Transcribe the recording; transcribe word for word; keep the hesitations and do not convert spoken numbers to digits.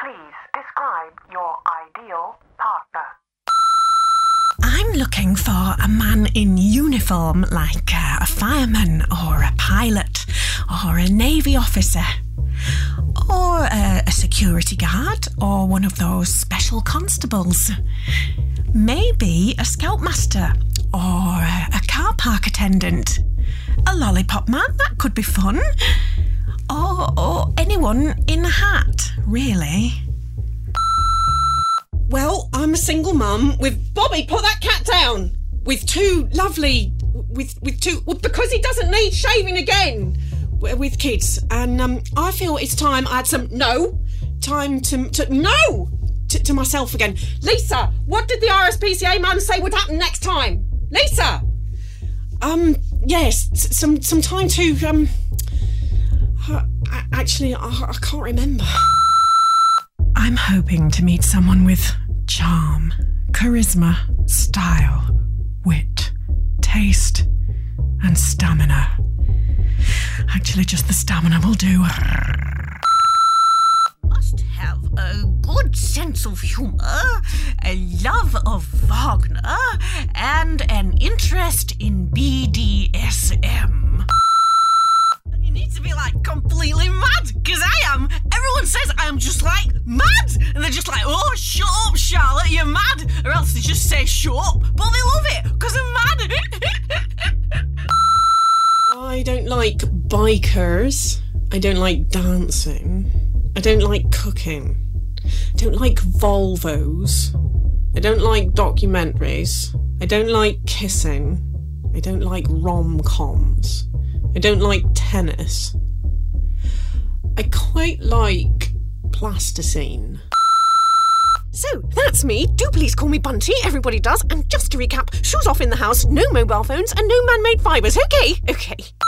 Please describe your ideal partner. I'm looking for a man in uniform, like uh, a fireman or a pilot or a navy officer. Or a, a security guard or one of those special constables. Maybe a scoutmaster or a, a car park attendant. A lollipop man, that could be fun. Or, or anyone in a hat, really. Well, I'm a single mum with... Bobby, put that cat down! With two lovely... With, with two... Well, because he doesn't need shaving again! With kids. And um, I feel it's time I had some... No! Time to... to no! To, to myself again. Lisa, what did the R S P C A man say would happen next time? Lisa! Um, yes, some, some time to... Um, uh, actually, I, I can't remember. I'm hoping to meet someone with charm, charisma, style, wit, taste, and stamina. Actually, just the stamina will do. Must have a good sense of humour, a love of Wagner, and an interest in B D S M. And you need to be, like, completely mad, because I am. Everyone says I am just, like, mad. And they're just like, oh, shut up, Charlotte, you're mad. Or else they just say, shut up. But they love it, because I'm mad. I don't like bikers. I don't like dancing. I don't like cooking. I don't like Volvos. I don't like documentaries. I don't like kissing. I don't like rom-coms. I don't like tennis. I quite like plasticine. So, that's me. Do please call me Bunty. Everybody does. And just to recap, shoes off in the house, no mobile phones, and no man-made fibres. Okay? Okay.